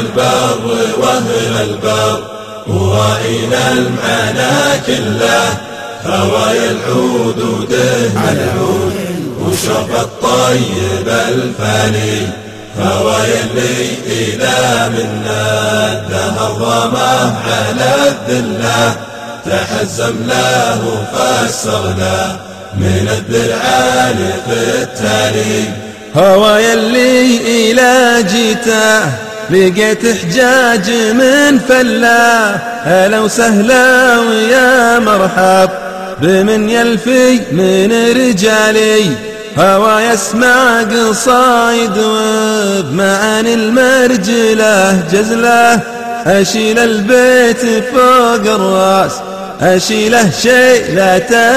البر واهل البر ورائنا المعنى كله، هواي العود ودهن العود وشوف الطيب الفاني، هواي اللي إلى منا الدهر ضمه على الذله، تحزم له وفسر له من الذرعان في التالي. هواي اللي إلى جيته لقيت حجاج من فلا، هلا وسهلا ويا مرحب بمن يلفي من رجالي، هواي اسمع قصايد وبمعاني المرجله جزله، اشيل البيت فوق الراس اشيله شيء لا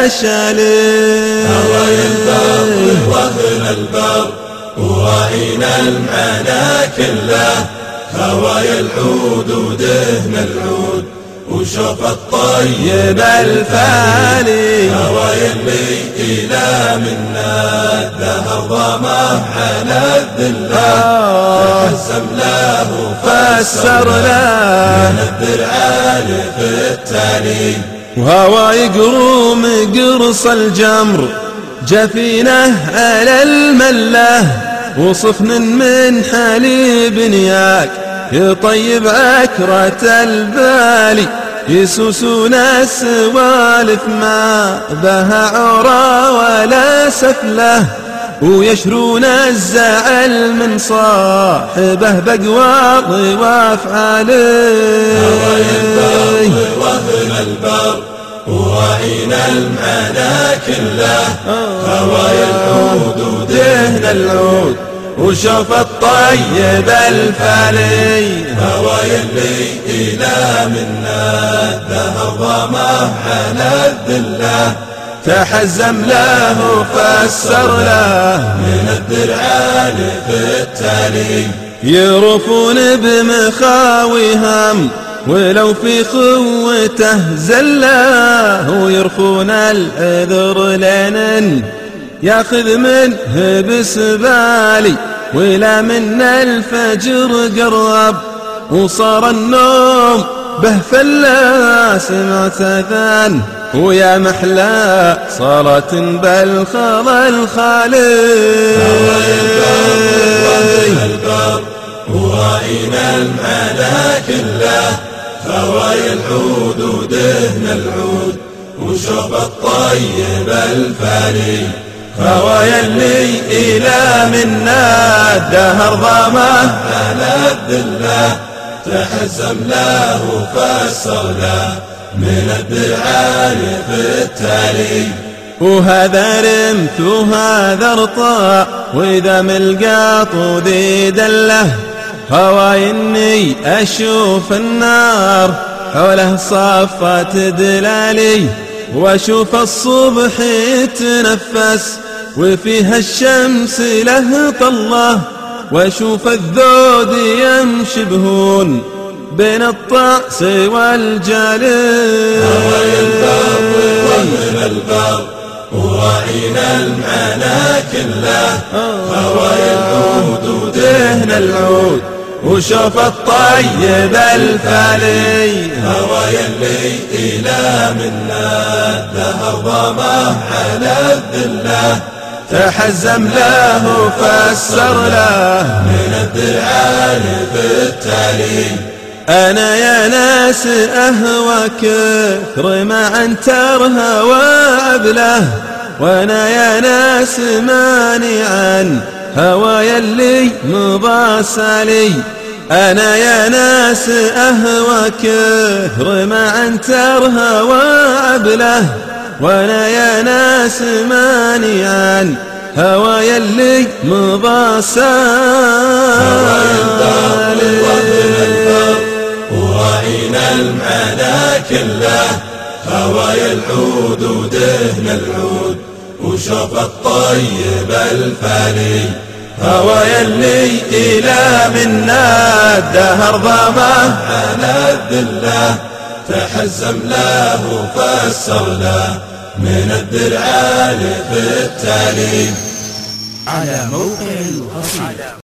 تشالي. هواي البر واهل البر ورائنا المعنى كله، هواي العود ودهن العود وشوف الطيب الفاني، هواي اللي إلى منا الدهر ضمه على الذله، تحزم له وفسر له من الذرعان في التالي. وهواي قروم قرص الجمر جفينه على المله، وصفن من حليب نياك يطيب عكرة البالي، يسوسون السوالف ما بها عرى ولا سفله، ويشرون الزعل من صاحبه بقواض وافعاله. هواي البر واهل البر ورائنا المعنى كله، هواي العود ودهن العود وشوف الطيب الفاني، هواي اللي إلى منا الدهر ضمه على الذله، تحزم له وفسر له من الذرعان في التالي. يرفون بمخاوي هم ولو في خوته زله، ويرخون العذر لين ياخذ منه بسبالي، ولا من الفجر قرب وصار النوم به فلا، سمعت اذان ويا محلى صلاة بالخلا الخالي. هواي البر واهل البر ورائنا المعنى كله، هواي العود ودهن العود وشوف الطيب الفاني، هواي اللي إلى منا الدهر ضمه على الذله، تحزم له وفسر له من الذرعان في التالي. وهذا رمث وهذا ارطاء وإذا ملقاط ذي دله، هواي اني اشوف النار حوله صفات دلالي، واشوف الصبح يتنفس وفيها الشمس له طله، واشوف الذود يمشي بهون بين الطأس والجالي. هواي البر واهل البر ورائنا المعنى كله، هواي العود ودهن العود وشوف الطيب الفاني، هواي اللي إلى منا الدهر ضمه على الذله، تحزم له وفسر له من الذرعان في التالي. أنا يا ناس أهوى كثر ما أنترها وعبله، وأنا يا ناس ماني عن هوايا اللي مضى سالي، أنا يا ناس أهوى كثر ما أنترها وعبله، وأنا يا ناس ماني عن هوايا اللي مضى سالي. ورائنا المعنى كله، هواي العود ودهن العود وشوف الطيب الفاني، هوايا اللي إلى منا الدهر ضمه على الذله، تحزم له وفسر له من الذرعان في التالي. على موقع القصيدة.